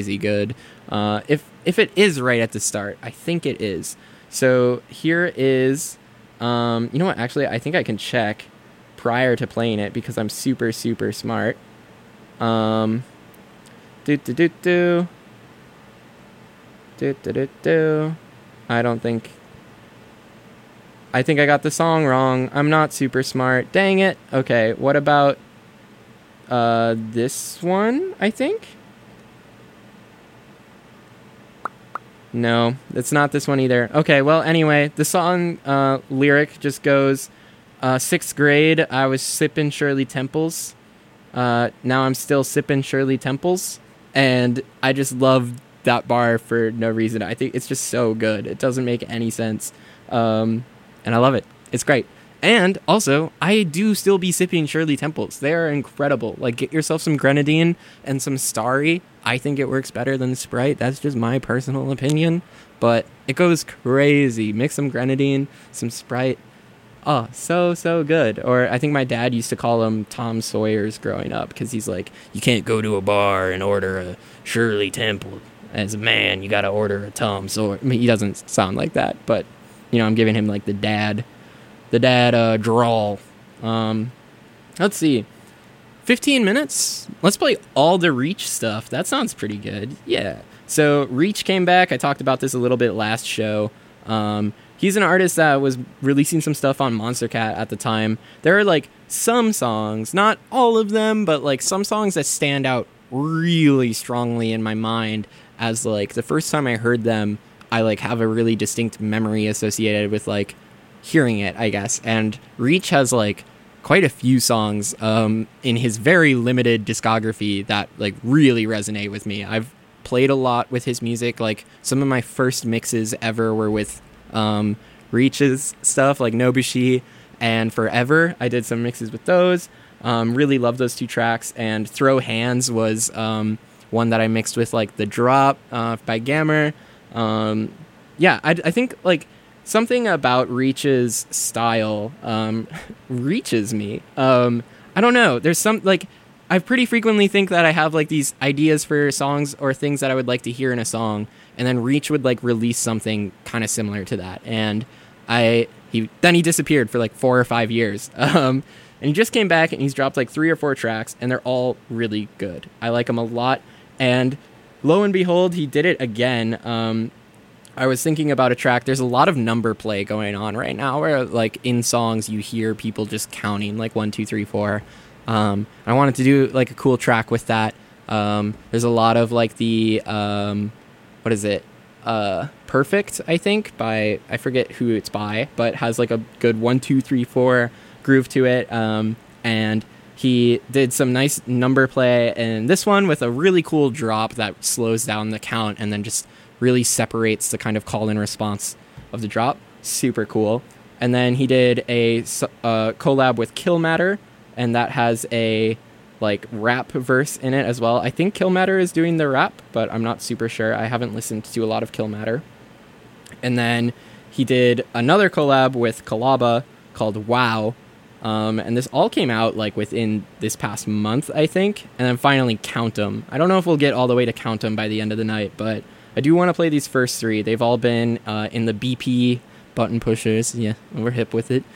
crazy good. If it is right at the start, I think it is. So here is, you know what? Actually, I think I can check prior to playing it because I'm super, super smart. I think I got the song wrong. I'm not super smart. Dang it. Okay, what about this one, I think? No, it's not this one either. Okay, well, anyway, the song lyric just goes, 6th grade, I was sipping Shirley Temples. Now I'm still sipping Shirley Temples. And I just love that bar for no reason. I think it's just so good. It doesn't make any sense. And I love it. It's great. And also, I do still be sipping Shirley Temples. They are incredible. Like, get yourself some grenadine and some Starry. I think it works better than Sprite. That's just my personal opinion. But it goes crazy. Mix some grenadine, some Sprite. Oh, so, so good. Or I think my dad used to call them Tom Sawyers growing up because he's like, you can't go to a bar and order a Shirley Temple. As a man, you got to order a Tom Sawyer. I mean, he doesn't sound like that, but, you know, I'm giving him like the dad drawl. Let's see. 15 minutes? Let's play all the Reach stuff. That sounds pretty good. Yeah. So Reach came back. I talked about this a little bit last show. He's an artist that was releasing some stuff on Monster Cat at the time. There are like some songs, not all of them, but like some songs that stand out really strongly in my mind as like the first time I heard them, I like have a really distinct memory associated with like hearing it, I guess. And Reach has like quite a few songs in his very limited discography that like really resonate with me. I've played a lot with his music. Like some of my first mixes ever were with Reach's stuff, like Nobushi and Forever. I did some mixes with those. Really love those 2 tracks. And Throw Hands was one that I mixed with like The Drop by Gammer. Yeah, I think like something about Reach's style reaches me. I don't know. There's some like I pretty frequently think that I have like these ideas for songs or things that I would like to hear in a song, and then Reach would like release something kind of similar to that, and he disappeared for like 4 or 5 years. And he just came back and he's dropped like 3 or 4 tracks, and they're all really good. I like him a lot, and lo and behold, he did it again. I was thinking about a track. There's a lot of number play going on right now where like in songs you hear people just counting like 1, 2, 3, 4. I wanted to do like a cool track with that. There's a lot of like the what is it? Perfect, I think, by I forget who it's by, but has like a good 1, 2, 3, 4 groove to it. And he did some nice number play in this one with a really cool drop that slows down the count and then just really separates the kind of call and response of the drop. Super cool. And then he did a collab with Kill Matter, and that has a like rap verse in it as well. I think Kill Matter is doing the rap, but I'm not super sure. I haven't listened to a lot of Kill Matter. And then he did another collab with Kalaba called Wow. And this all came out like within this past month, I think. And then finally Count 'Em. I don't know if we'll get all the way to Count 'Em by the end of the night, but I do want to play these first 3. They've all been in the BP Button Pushers. Yeah, we're hip with it.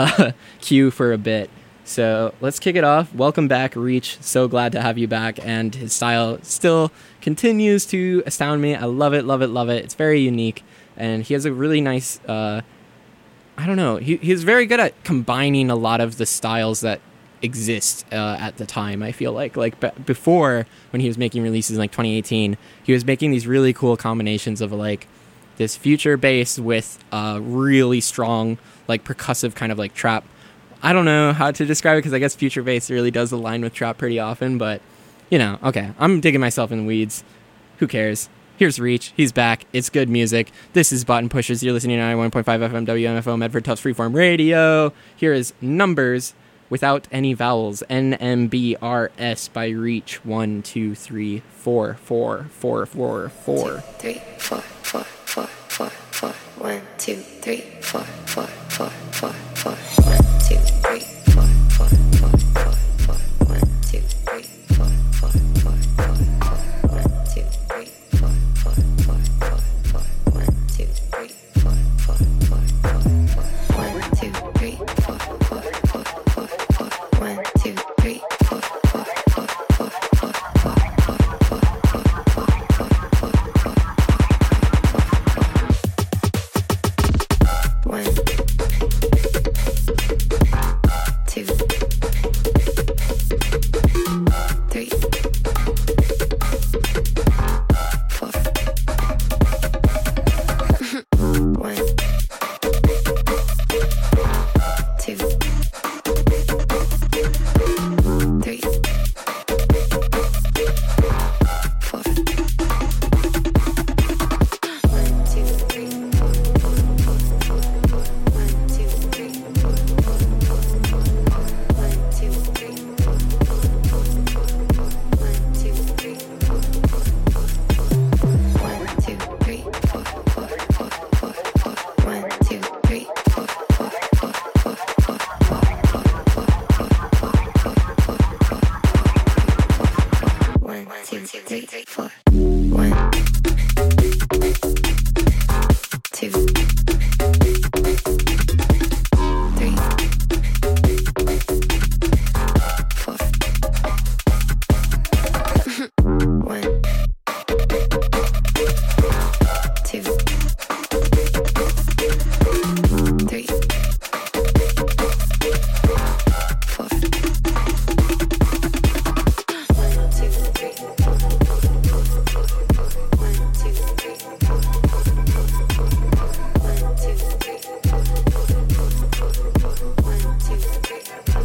Queue for a bit. So let's kick it off. Welcome back, Reach. So glad to have you back. And his style still continues to astound me. I love it, love it, love it. It's very unique. And he has a really nice, I don't know. He's very good at combining a lot of the styles that exist at the time, I feel like. Like before, when he was making releases in like 2018, he was making these really cool combinations of like this future bass with really strong, like percussive kind of like trap. I don't know how to describe it because I guess future bass really does align with trap pretty often, but you know, okay, I'm digging myself in the weeds. Who cares? Here's Reach. He's back. It's good music. This is Button Pushers. You're listening to 91.5 FM WMFO Medford Tufts Freeform Radio. Here is Numbers without any vowels. NMBRS by Reach. 1, 2, 3, 4, 4, 4, 4, 4. 2, 3, 4, 4, 4, 4, 4. 1, 2, 3, 4, 4, 4, 4, 4. 1, 2, 3, 4, 4, 4, 4, 4. 1, 2, 3, 4, 4, 4, 4, 4. 1, 2, 3, 4. 1, 2, 3, 4. 1, 2, 3, 4. 1, 2, 3, 4, 1, 2, 3, 4, 1, 2, 3, 4, 1, 2, 3,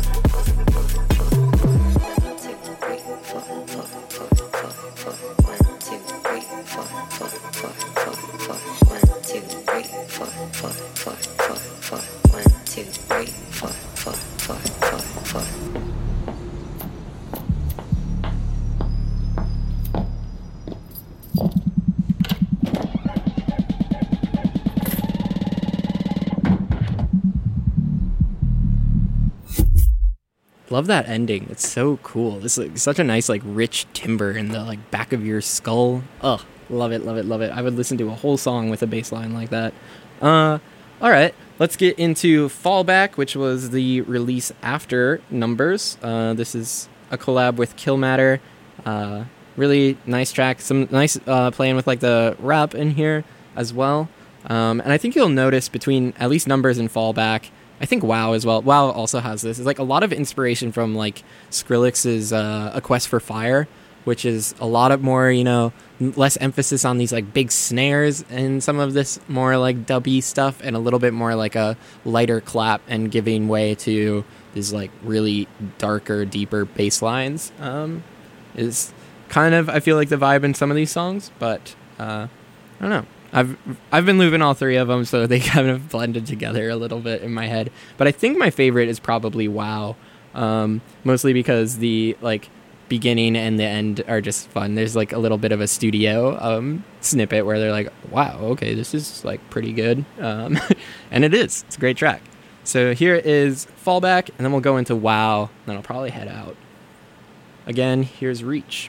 Love that ending. It's so cool. This is like such a nice, like, rich timbre in the like back of your skull. Ugh, love it, love it, love it. I would listen to a whole song with a bass line like that. All right, let's get into Fallback, which was the release after Numbers. This is a collab with Killmatter. Really nice track. Some nice playing with like the rap in here as well. And I think you'll notice between at least Numbers and Fallback, I think WoW as well. WoW also has this. It's like a lot of inspiration from like Skrillex's A Quest for Fire, which is a lot of more, you know, less emphasis on these like big snares and some of this more like dubby stuff, and a little bit more like a lighter clap and giving way to these like really darker, deeper bass lines. Is kind of, I feel like, the vibe in some of these songs, but I don't know. I've been looping all three of them, so they kind of blended together a little bit in my head. But I think my favorite is probably WoW, mostly because the like beginning and the end are just fun. There's like a little bit of a studio snippet where they're like, "Wow, okay, this is like pretty good," and it is. It's a great track. So here is Fallback, and then we'll go into WoW, and then I'll probably head out. Again, here's Reach.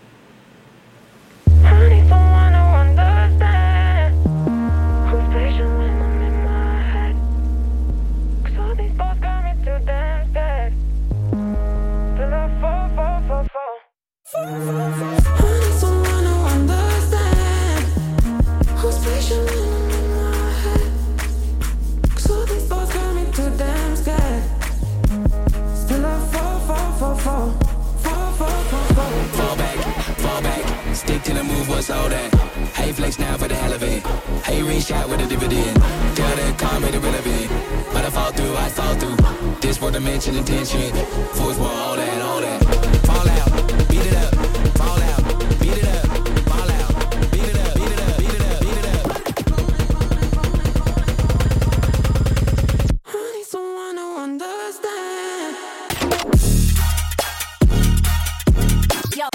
Stick to the move, what's all that? Hey, flex now for the hell of it. Hey, ring shot with a dividend. Tell that car made it relevant. But I fall through, I fall through. This for dimension intention. Force war, all that, all that. Fall out, beat it up. Fall out, beat it up. Fall out, beat it up, beat it up, beat it up, beat it up. I need someone to understand. Yo.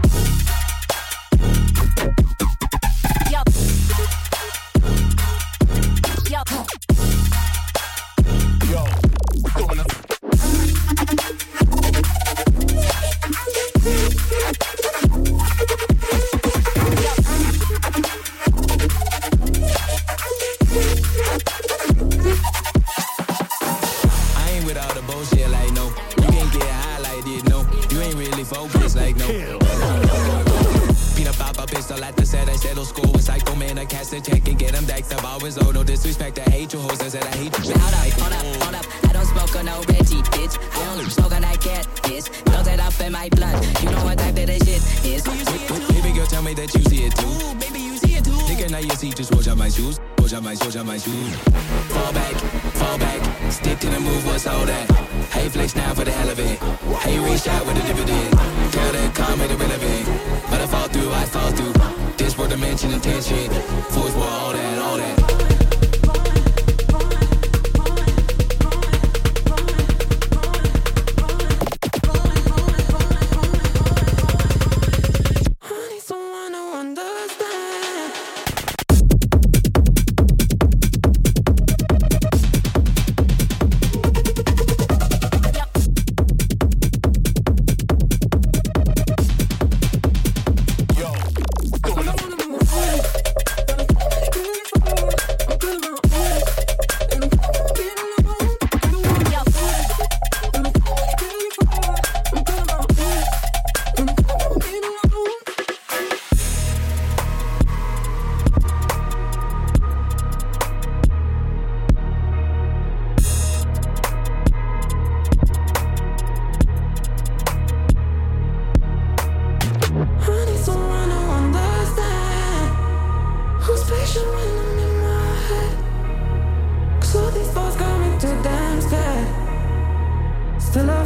Fall back, stick to the move, what's all that? Hey, flex now for the hell of it. Hey, reach out with a dividend. Tell that car made it relevant. But I fall through. This for dimension intention. Force war, all that, all that. pressure when I'm in my head. 'Cause all these thoughts got me too damn scared. Still I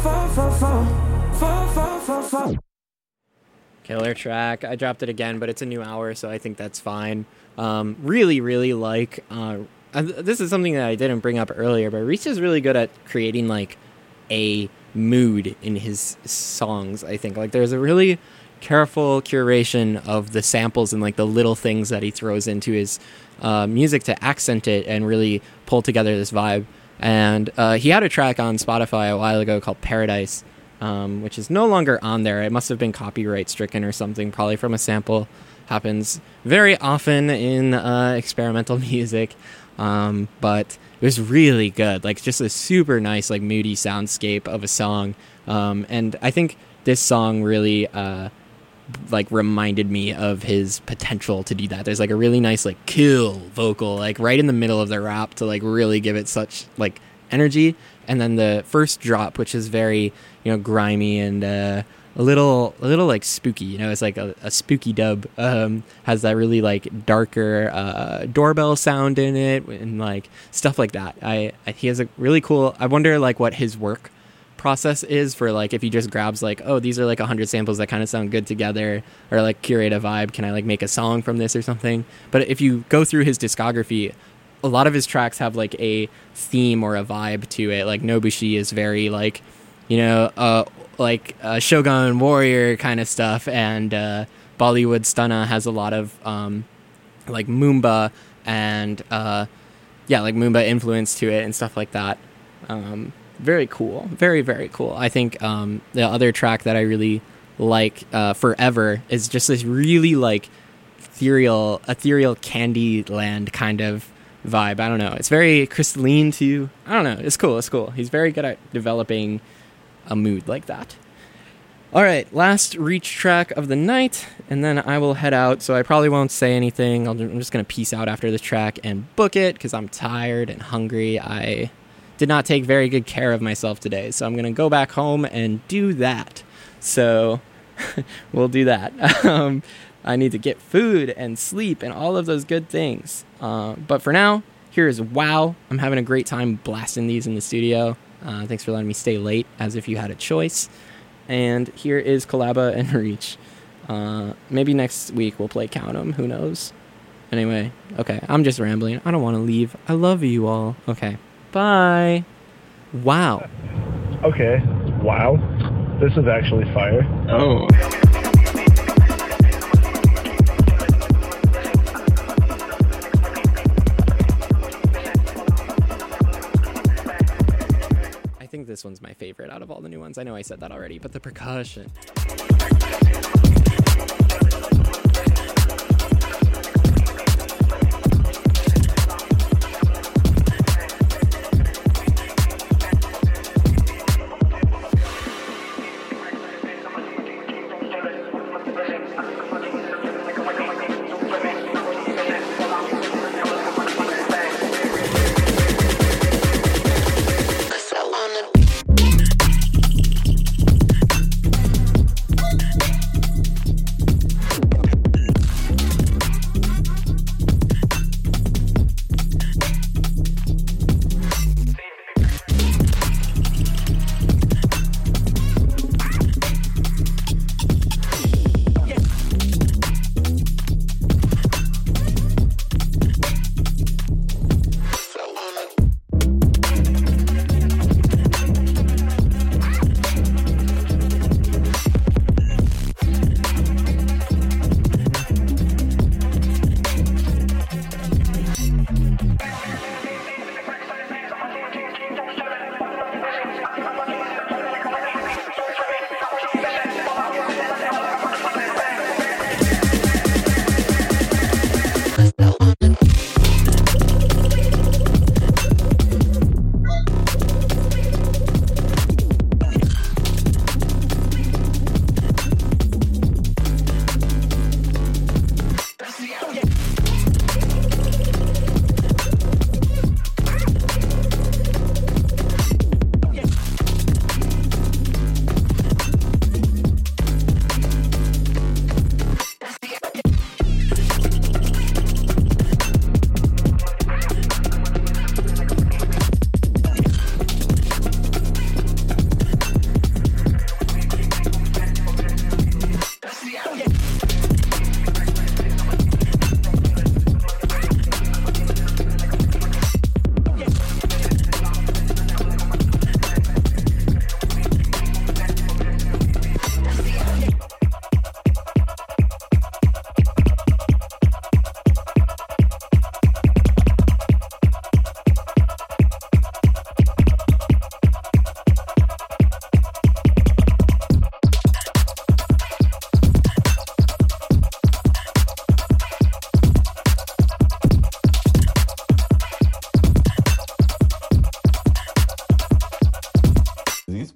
fall. Killer track. I dropped it again, but it's a new hour, so I think that's fine. Really, really like. This is something that I didn't bring up earlier, but Reach is really good at creating like a mood in his songs. I think like there's a really careful curation of the samples and like the little things that he throws into his music to accent it and really pull together this vibe. And he had a track on Spotify a while ago called Paradise, which is no longer on there. It must have been copyright stricken or something, probably from a sample. Happens very often in experimental music, but it was really good. Like just a super nice, like moody soundscape of a song. And I think this song really like reminded me of his potential to do that. There's like a really nice like kill vocal like right in the middle of the rap to like really give it such like energy. And then the first drop, which is very, grimy and a little like spooky, it's like a spooky dub, has that really like darker doorbell sound in it and like stuff like that. He has a really cool, I wonder like what his work process is for like if he just grabs like, oh, these are like 100 samples that kind of sound good together, or like curate a vibe, can I like make a song from this or something. But if you go through his discography, a lot of his tracks have like a theme or a vibe to it. Like Nobushi is very like, like Shogun Warrior kind of stuff, and Bollywood Stunna has a lot of like Moomba and like Moomba influence to it and stuff like that. Very cool, very, very cool. I think the other track that I really like, Forever, is just this really like ethereal Candyland kind of vibe. I don't know. It's very crystalline too. I don't know. It's cool. He's very good at developing a mood like that. All right, last Reach track of the night, and then I will head out. So I probably won't say anything. I'm just going to peace out after this track and book it because I'm tired and hungry. I did not take very good care of myself today, so I'm going to go back home and do that. So we'll do that. I need to get food and sleep and all of those good things. But for now, here is Wow. I'm having a great time blasting these in the studio. Thanks for letting me stay late, as if you had a choice. And here is Collaba and Reach. Maybe next week we'll play Count 'Em. Who knows? Anyway, okay, I'm just rambling. I don't want to leave. I love you all. Okay, bye. Wow. Okay, wow. This is actually fire. Oh. I think this one's my favorite out of all the new ones. I know I said that already, but the percussion.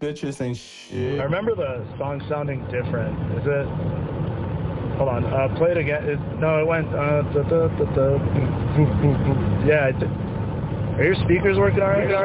bitches ain't shit. I remember the song sounding different. Is it? Hold on. Play it again. No, it went. Yeah. Are your speakers working all right?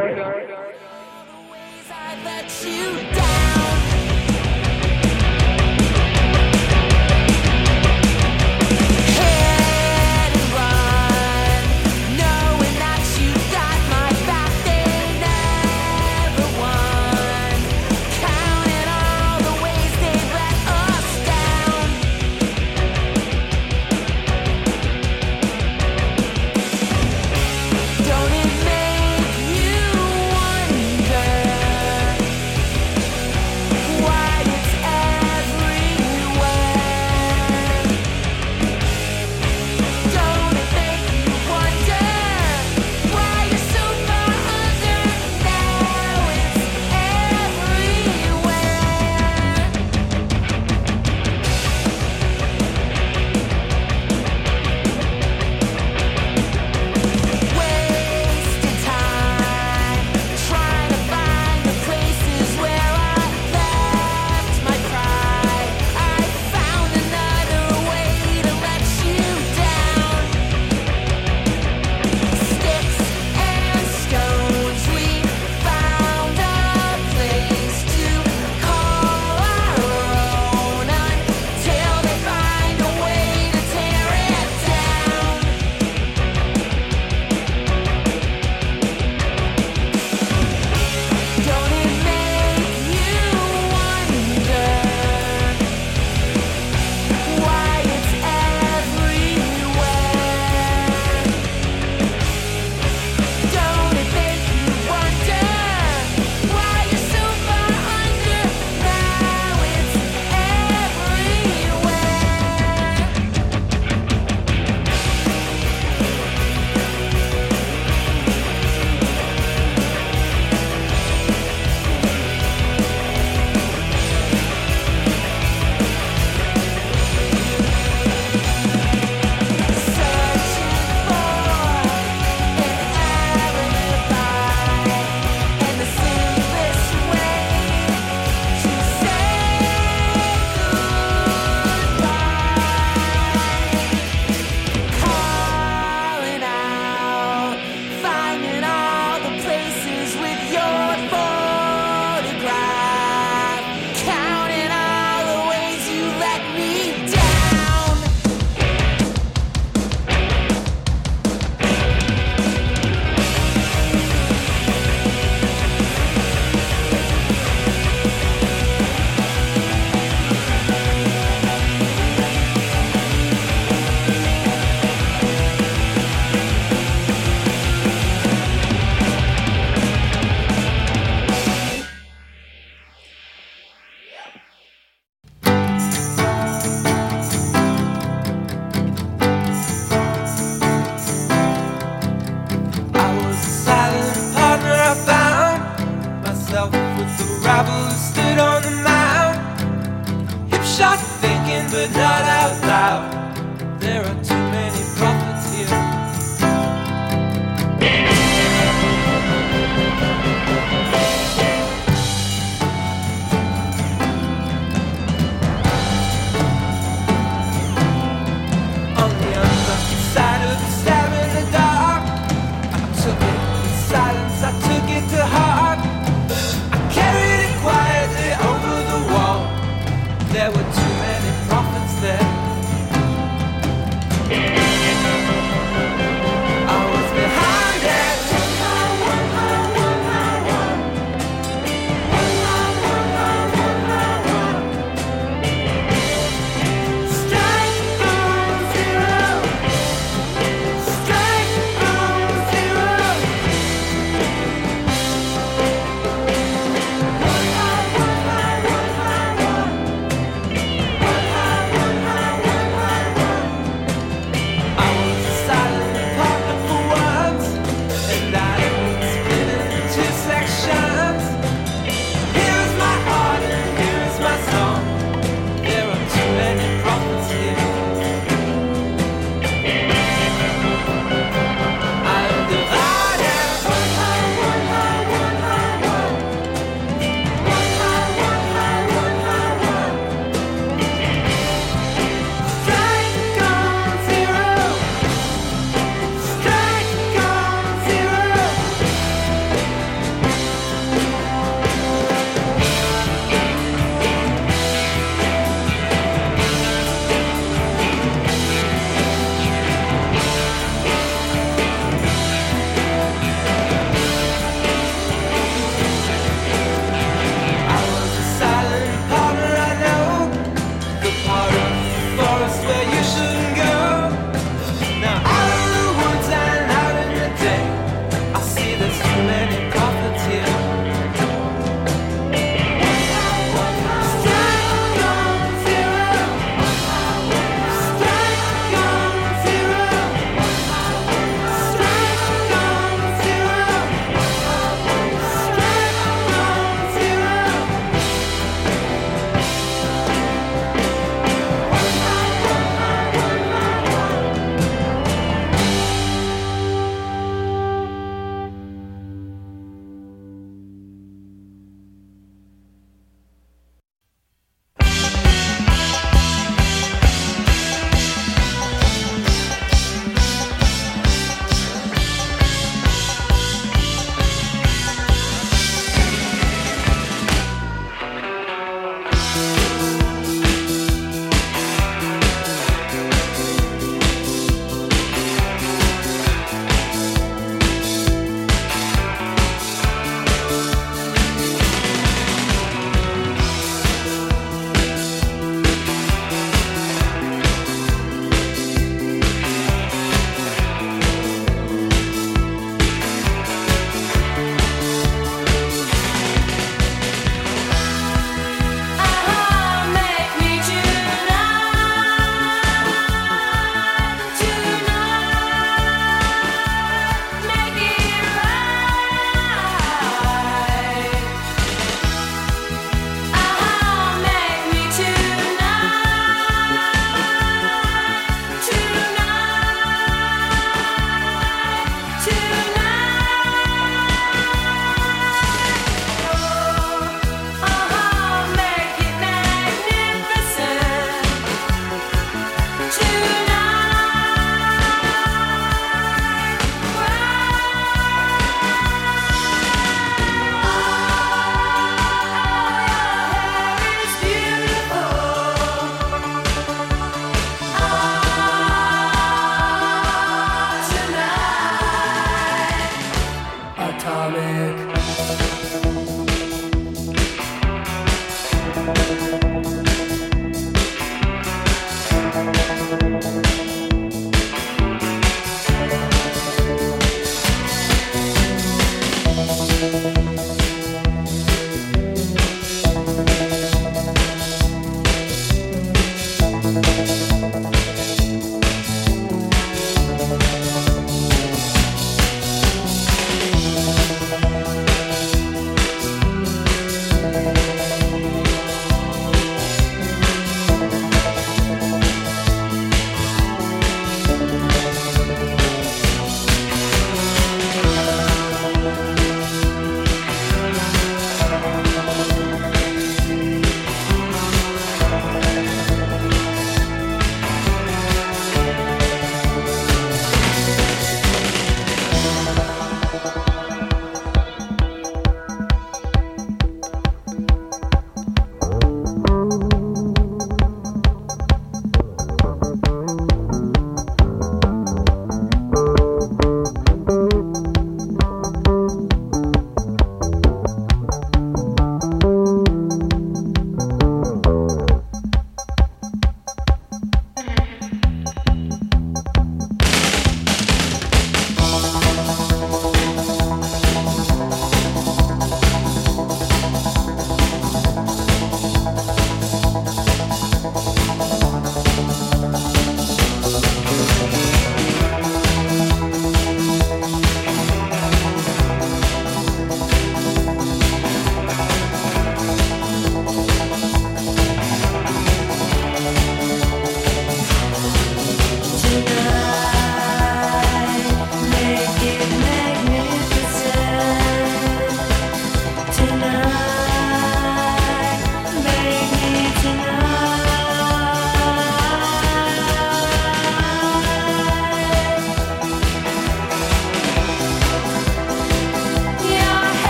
There were too many prophets there.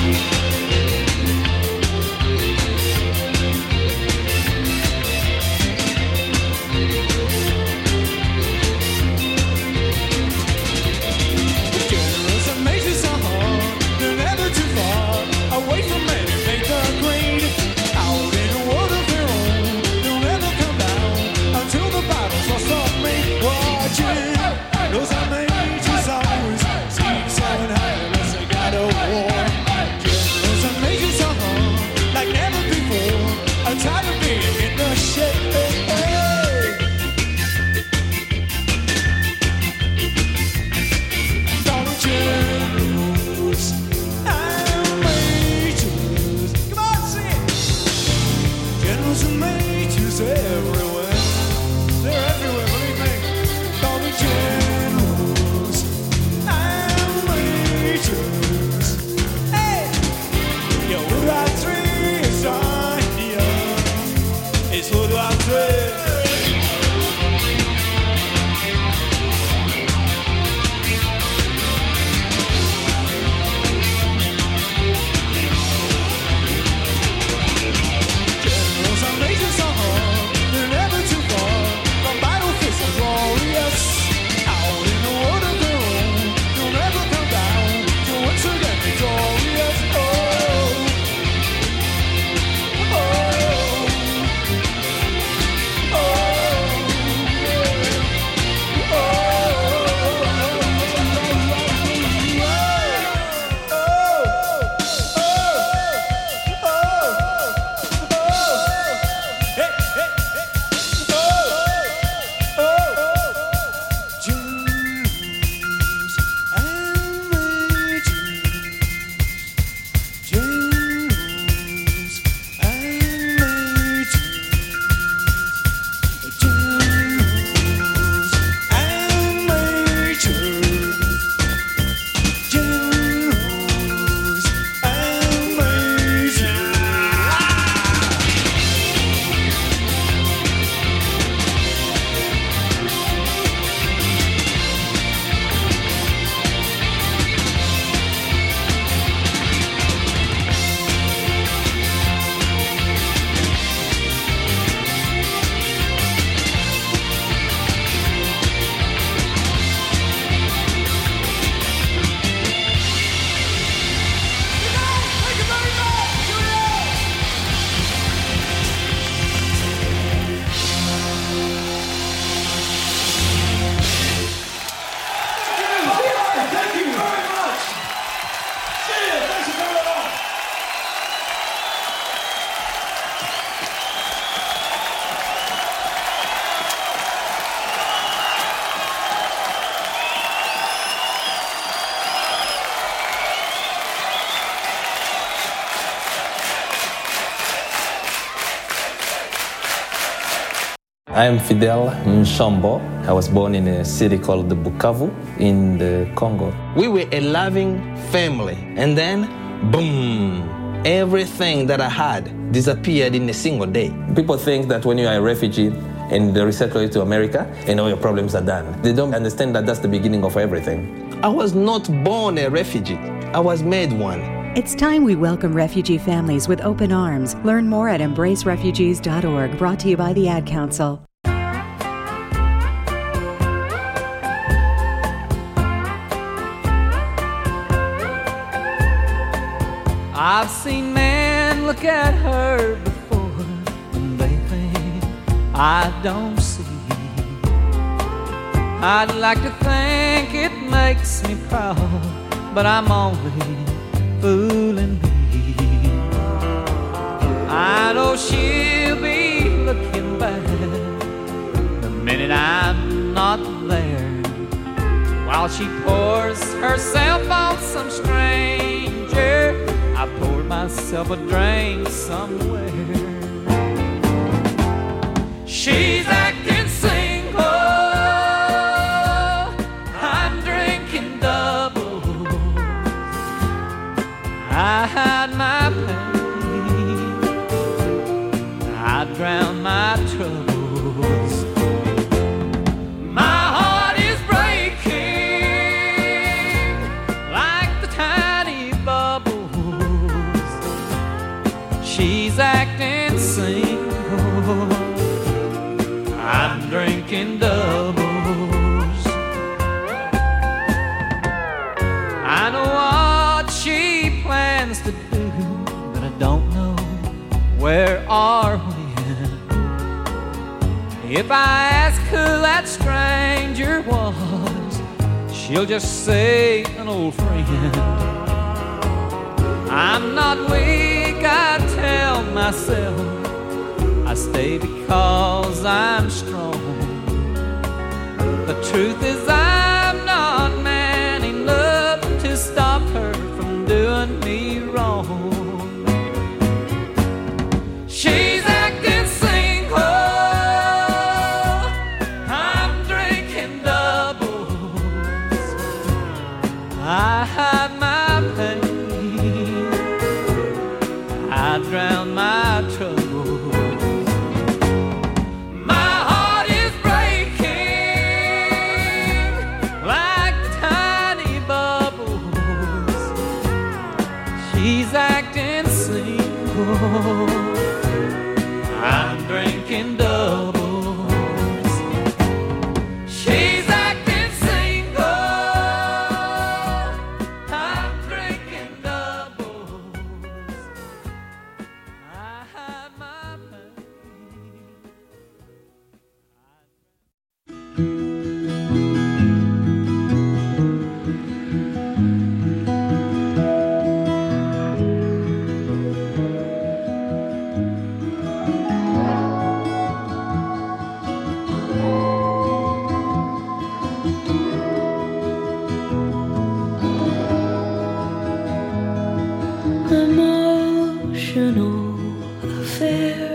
I am Fidel Nshambo. I was born in a city called Bukavu in the Congo. We were a loving family, and then, boom, everything that I had disappeared in a single day. People think that when you are a refugee and they resettle you to America, and all your problems are done. They don't understand that that's the beginning of everything. I was not born a refugee. I was made one. It's time we welcome refugee families with open arms. Learn more at embracerefugees.org, brought to you by the Ad Council. I've seen men look at her before and they think I don't see. I'd like to think it makes me proud, but I'm only fooling me. I know she'll be looking back the minute I'm not there, while she pours herself on some stranger. I poured myself a drink somewhere. She's acting single, I'm drinking double. I hide my pain, I drown my troubles. My heart is breaking like the tiny bubbles she's acting single. I'm drinking doubles. I know what she plans to do, but I don't know where or when. If I ask who that stranger was, she'll just say an old friend. I'm not weak, I tell myself. I stay because I'm strong. The truth is I'm not man enough to stop her from doing me wrong. She's acting single, I'm drinking doubles. I hide my pain, I drown my troubles. My heart is breaking like tiny bubbles. She's acting single, I'm drinking doubles. She's acting single, I'm drinking doubles. I hide my pain. Emotional affair,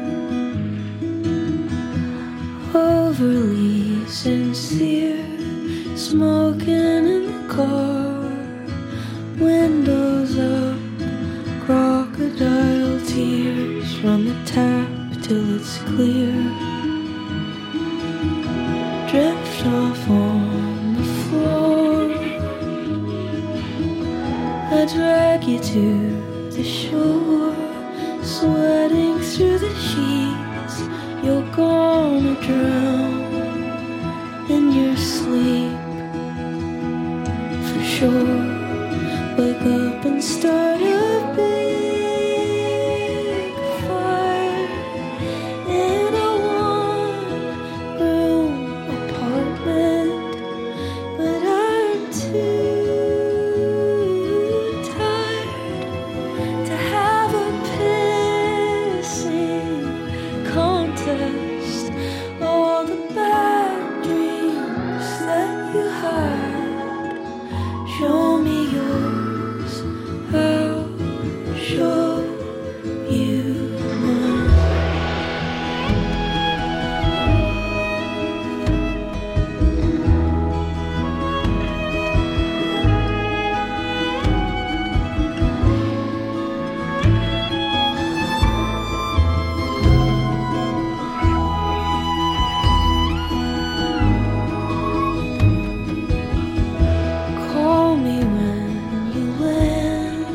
overly sincere, smoking in the car, windows up, crocodile tears, run the tap till it's clear, drift off on the floor, I drag you to the shore, sweating through the sheets. You're gonna drown in your sleep, for sure. Wake up and start a big fire in a one-room apartment, but I'm too tired to have a pissing contest. All the bad dreams that you had, show me yours, I'll show you mine. Call me when you land,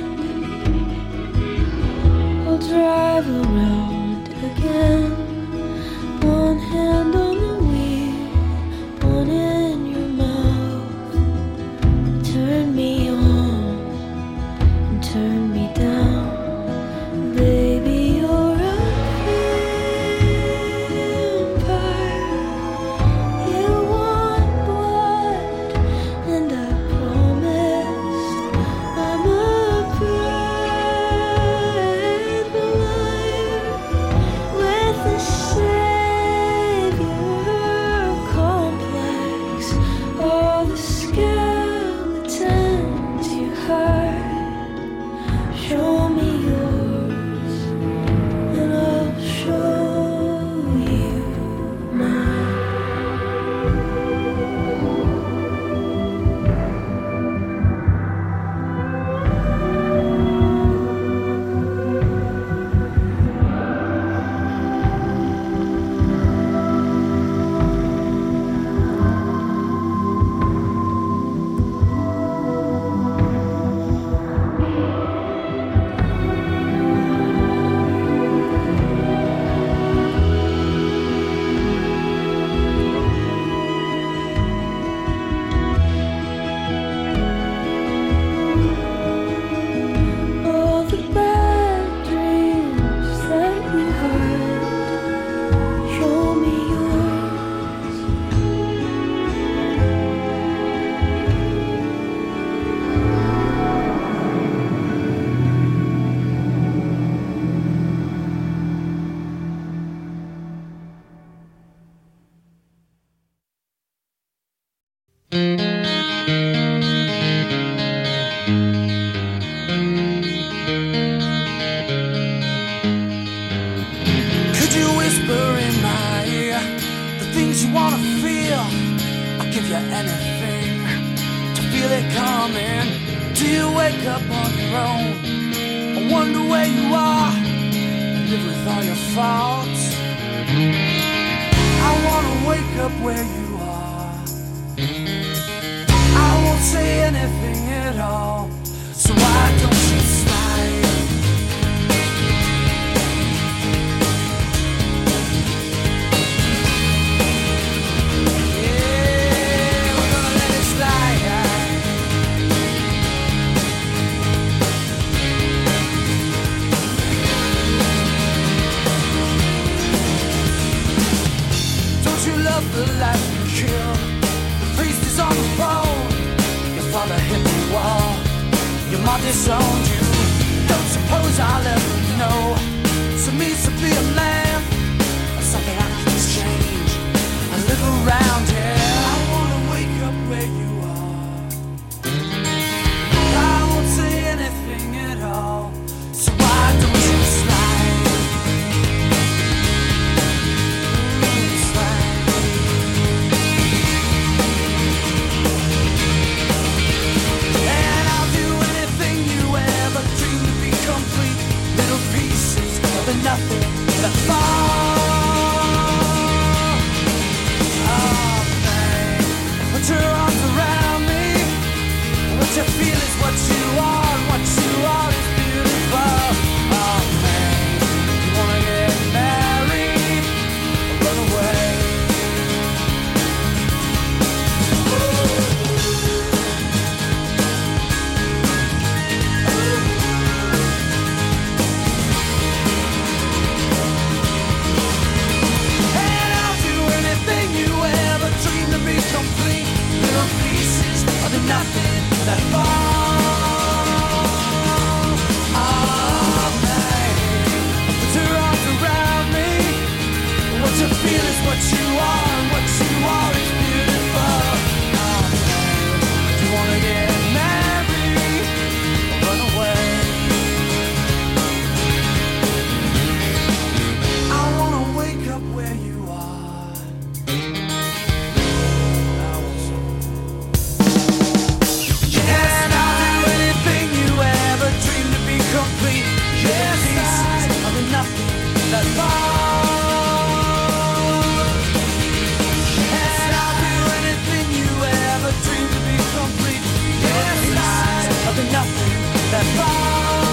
I'll drive around again. One hand on the wheel, one in your mouth. Turn me on and turn me down. Baby, you're a vampire. You want blood, and I promised I'm a brave liar with a own. I wonder where you are, live with all your faults. I wanna wake up where you are. I won't say anything at all, so why don't you slide? Yeah, we're gonna let it slide. Don't you love the life you kill? The priest is on the phone. Your father hit the wall. Your mom disowned you. Don't suppose I'll ever know. So means to be a man, or something I can exchange. I live around here. I wanna wake up where you are. I won't say anything at all. So why don't you slide? Slide. And I'll do anything you ever dreamed to be complete. Little pieces of the nothing that fall. Oh, babe, put your arms around me. What you feel is what you are, and what you are is beautiful. Oh, man, you wanna get married or run away? And I'll do anything you ever dreamed to be complete. Little pieces of the nothing that fall. Oh, man, put your arms around me. What you feel is what you are, and what you are is beautiful. Oh, man, do you wanna get married or run away? I wanna wake up where you are. And I'll do anything you ever dreamed to be complete. Yes, pieces of the nothing that fall. And I'll do anything you ever dreamed to be complete. Yes, pieces of the nothing that fall.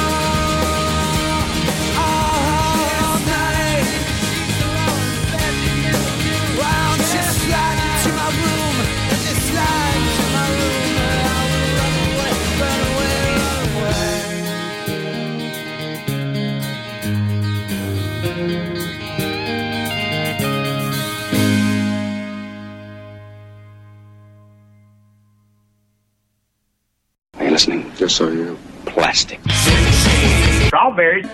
All night. Why don't you slide into my room? Just slide into my room, and I will run away, run away, run away. Are you listening? Yes, I am. Plastic. Strawberries.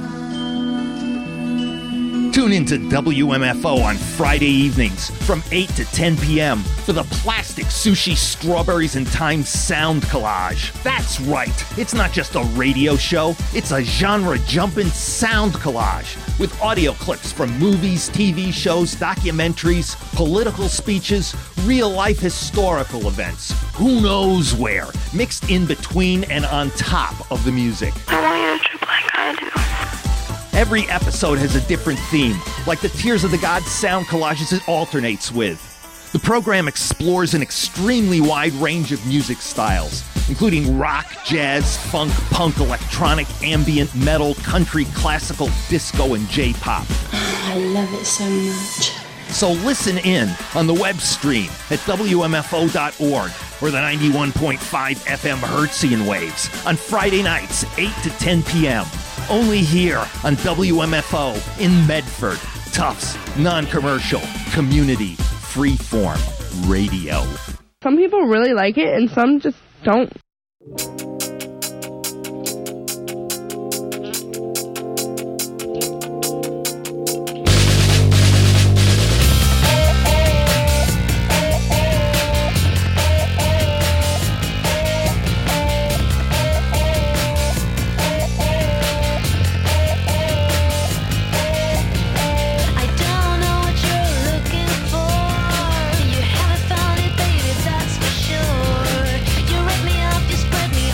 Tune into WMFO on Friday evenings from 8 to 10 p.m. for the Plastic Sushi Strawberries and Time Sound Collage. That's right, it's not just a radio show, it's a genre-jumping sound collage with audio clips from movies, TV shows, documentaries, political speeches, real-life historical events, who knows where, mixed in between and on top of the music. I want you to trip like I do. Every episode has a different theme, like the Tears of the Gods sound collages it alternates with. The program explores an extremely wide range of music styles, including rock, jazz, funk, punk, electronic, ambient, metal, country, classical, disco, and J-pop. I love it so much. So listen in on the web stream at WMFO.org or the 91.5 FM Hertzian waves on Friday nights, 8 to 10 p.m. Only here on WMFO in Medford. Tufts, non-commercial, community, freeform radio. Some people really like it and some just don't. You haven't found it, baby, that's for sure. You rip me up, you spread me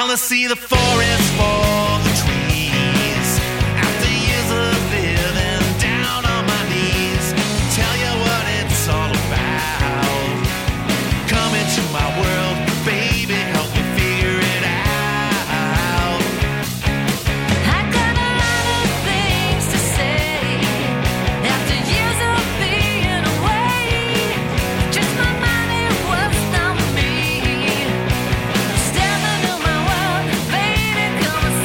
wanna see the forest for the trees. After years of living down on my knees, tell you what it's all about. Come into my world, baby, help me figure it out. I got a lot of things to say after years of being away. Just my mind, it was not me. Step into my world, baby, come and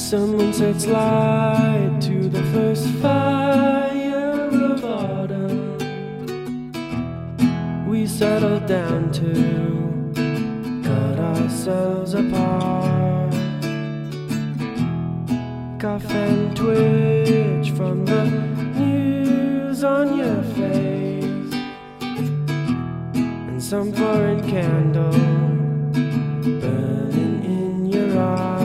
Someone sets light to the first fire of autumn. We settle down to cut ourselves apart. Cough and twitch from the news on your face, and some foreign candle burning in your eye.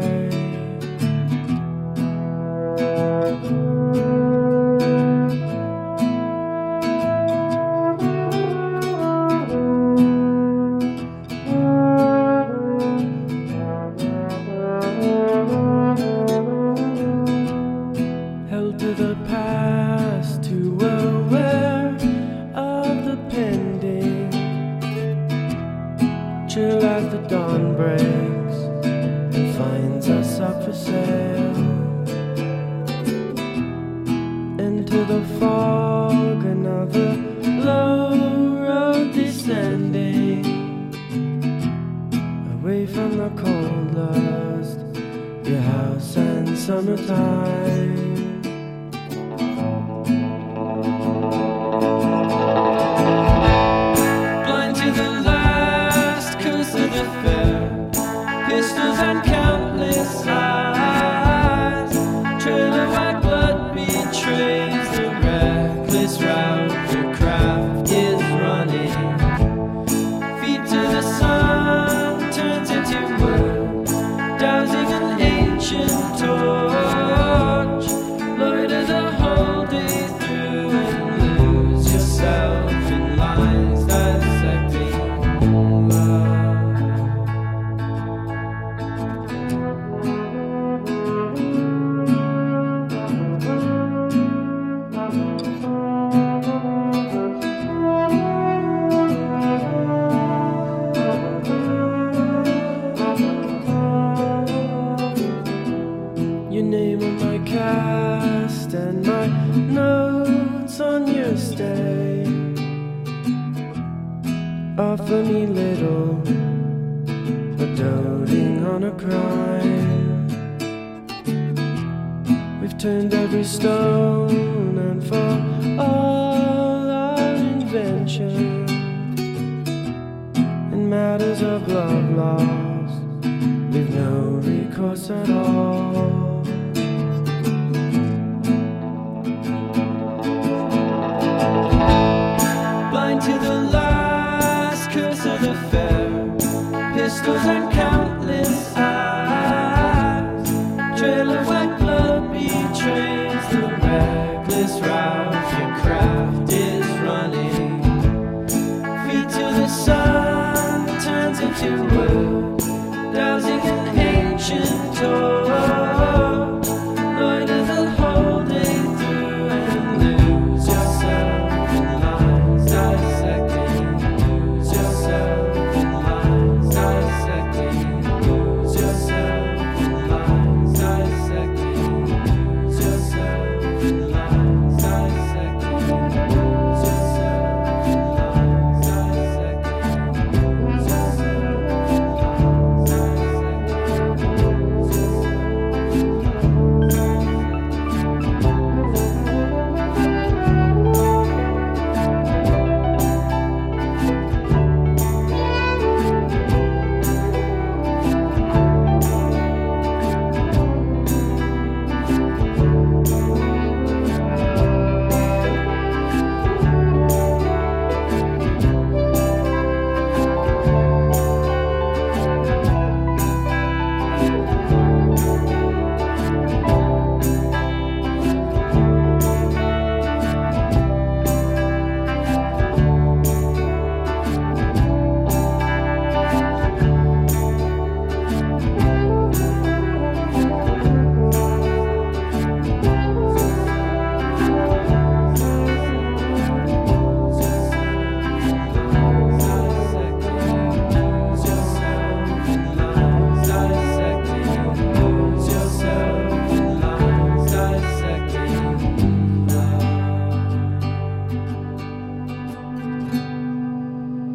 Held to the past, too aware of the pending. Chill as the dawn breaks and finds us up for sale. Into the fog, another low road descending. Away from the cold lust, your house and summertime. Blind to the last curse of the fair, pistols and countless eyes. Trail of white blood betrays the reckless route your craft is running. Feet to the sun turns into wood, dousing an ancient torch. Loiter the whole day through and lose yourself in lines dissecting love. Your name on my cast and my notes on your stay. Offer me little, but doting on a crime. We've turned every stone, and for all our invention in matters of love lost, we've no recourse at all. Blind to the last curse of the fair, pistols and countless eyes. Trail of white blood betrays the reckless route your craft is running. Feet to the sun turns into wood, dousing an ancient torch.